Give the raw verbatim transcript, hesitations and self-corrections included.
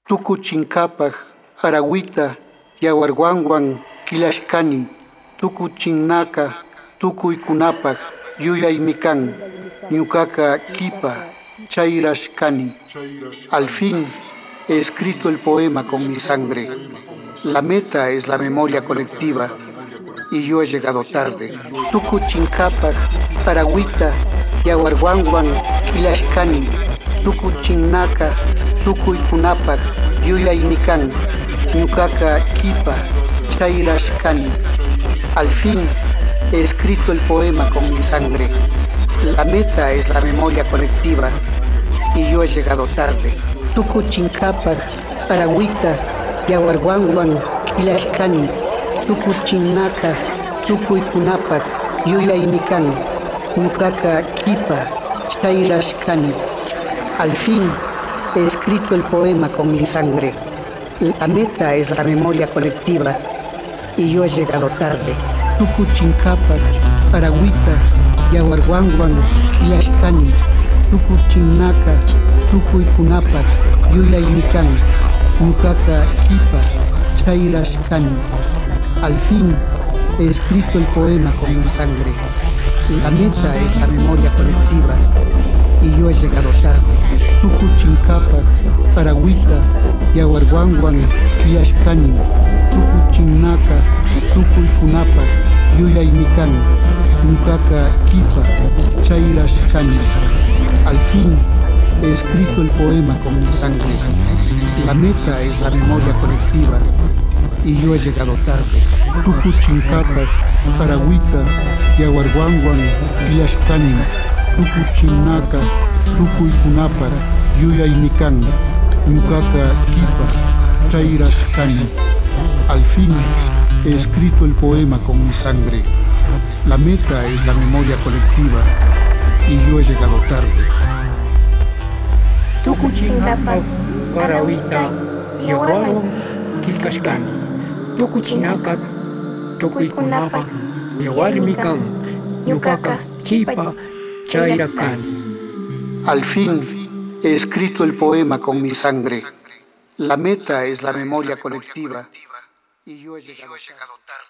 tuku chinkapaj, Araguita, yawarwanwan kilashkani, tuku chinnaka, tukuykunapaj, yuyaymi kan, ñuqaqa kipa, chayrashkani. Al fin he escrito el poema con mi sangre. La meta es la memoria colectiva y yo he llegado tarde. Tuku chinkapaj, Araguita, yawarwanwan kilashkani, tuku chinnaka, tukuykunapaj, yuyaymi kan, ñuqaqa kipa, chayrashkani. Al fin he escrito el poema con mi sangre. La meta es la memoria colectiva y yo he llegado tarde. Tuku chinkapaj, Araguita, yawarwanwan kilashkani, tuku chinnaka, tukuykunapaj, yuyaymi kan, ñuqaqa kipa, chayrashkani. Al fin he escrito el poema con mi sangre. La meta es la memoria colectiva y yo he llegado tarde. Tuku chinkapaj, Araguita, yawarwanwan kilashkani, tuku chinnaka, tukuykunapaj, yuyaymi kan, ñuqaqa kipa, chayrashkani. Al fin he escrito el poema con mi sangre. La meta es la memoria colectiva y yo he llegado tarde. Tuku chinkapaj, Araguita, yawarwanwan kilashkani, tuku chinnaka, tukuykunapaj, yuyaymi kan, ñuqaqa kipa, chayrashkani. Al fin he escrito el poema con mi sangre. La meta es la memoria colectiva y yo he llegado tarde. Tuku chinkapaj, Araguita, yawarwanwan kilashkani, tuku chinnaka, tukuykunapaj, yuyaymi kan, ñuqaqa kipa, chayrashkani. Al fin he escrito el poema con mi sangre. La meta es la memoria colectiva y yo he llegado tarde. Tuku chinkapaj, Araguita, yawarwanwan kilashkani, tuku chinnaka, tukuykunapaj, yuyaymi kan, ñuqaqa kipa, chayrashkani. Al fin he escrito el poema con mi sangre. La meta es la memoria colectiva y yo he llegado tarde.